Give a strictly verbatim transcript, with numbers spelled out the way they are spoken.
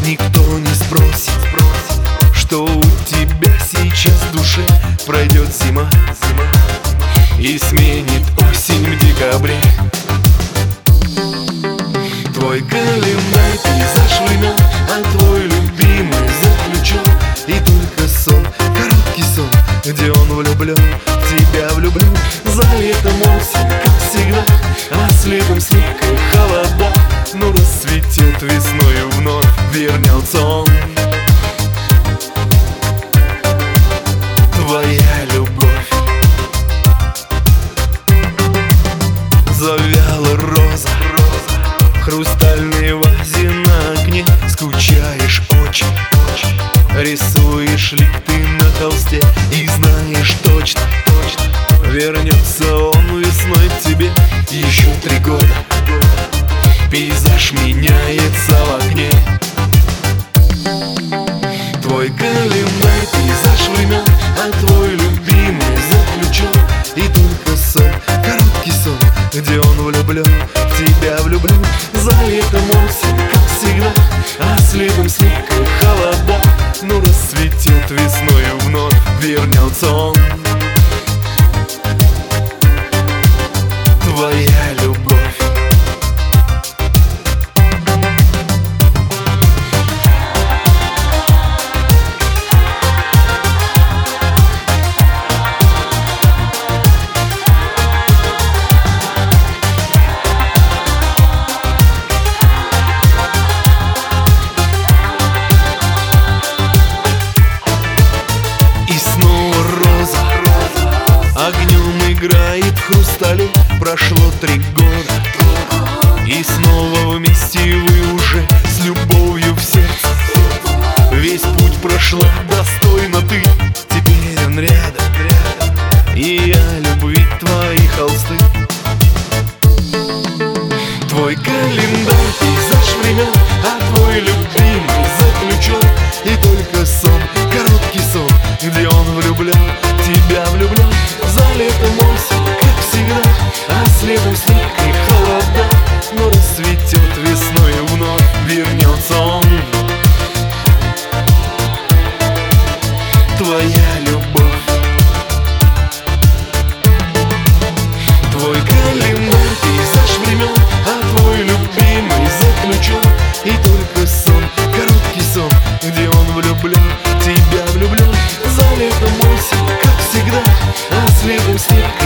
никто не спросит, что у тебя сейчас в душе. Пройдет зима, зима и сменит осень в декабре. Твой календарь, пейзаж времен, а твой любимый заключен. И только сон, короткий сон, где он влюблен, в тебя влюблен. За летом осень, как всегда, а следом снег и холода. Но рассветет весною вновь, вернется он. Твоя любовь. Завяла роза в хрустальной вазе на окне. Скучаешь очень, очень. Рисуешь ли ты на холсте и знаешь точно, точно, вернется он весной к тебе. Еще три года, пейзаж меняется в окне. Твой календарь, пейзаж времен, а твой любимый заключен. И только сон, короткий сон, где он влюблен, в тебя влюблен. За летом осень, как всегда, а следом снег и холода. Но рассветет весною вновь, вернется он. Твоя любовь. Огнем играет в хрустале. Прошло три года, и снова вместе вы уже с любовью в сердце. Весь путь прошла достойно ты, теперь он рядом, рядом. И я любви твои холсты. Твой календарь, пейзаж времен, а твой любимый заключен. И только сон, короткий сон, где он влюблен, в тебя влюблен. За летом осень, как всегда, а следом снег и холода. Но рассветет весною вновь, вернется он. Твоя любовь. Твой календарь, пейзаж времен, а твой любимый заключен. И только сон, короткий сон, где он влюблен, в тебя влюблен. За летом осень, как всегда, а следом снег